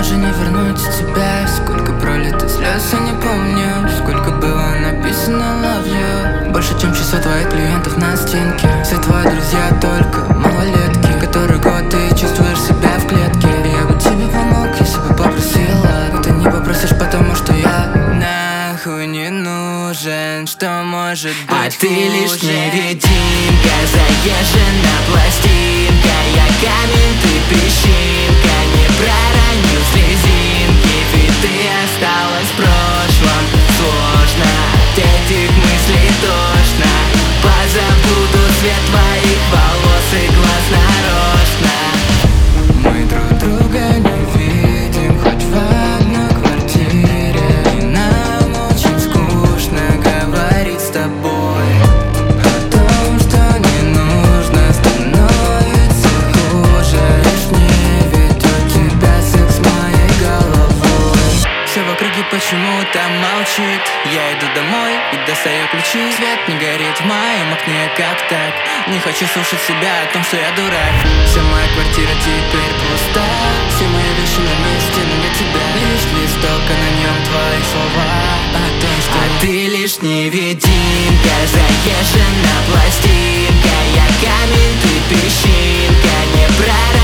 уже не вернуть тебя. Сколько пролито слез, я не помню. Сколько было написано love you. Больше, чем число твоих клиентов на стенке. Все твои друзья только малолетки. Который год ты чувствуешь себя в клетке. Я бы тебе помог, если бы попросила. Но ты не попросишь, потому что я нахуй не нужен. Что может быть а ты лишь невидимка, заезжена пластинка. Я камень, ты песчинка, не пророню слезинки. Ведь ты осталась в прошлом. Сложно от этих мыслей тошно. Позабуду цвет твоих волос и глаз нарочно. Мы друг друга не видим, хоть в одной квартире. И нам очень скучно говорить с тобой о том, что не нужно, становится хуже. Лишь мне, ведь у тебя секс моей головой. Все в округе почему-то молчит. Я иду домой и достаю ключи. Свет не горит в моем окне, как так? Не хочу слушать себя о том, что я дурак. Вся моя квартира теперь пуста. Все мои вещи на месте, но нет тебя. Лишь листок, а на нем твои слова о том, что ты лишь невидимка, заезжена пластинка. Я камень, ты песчинка, не пророню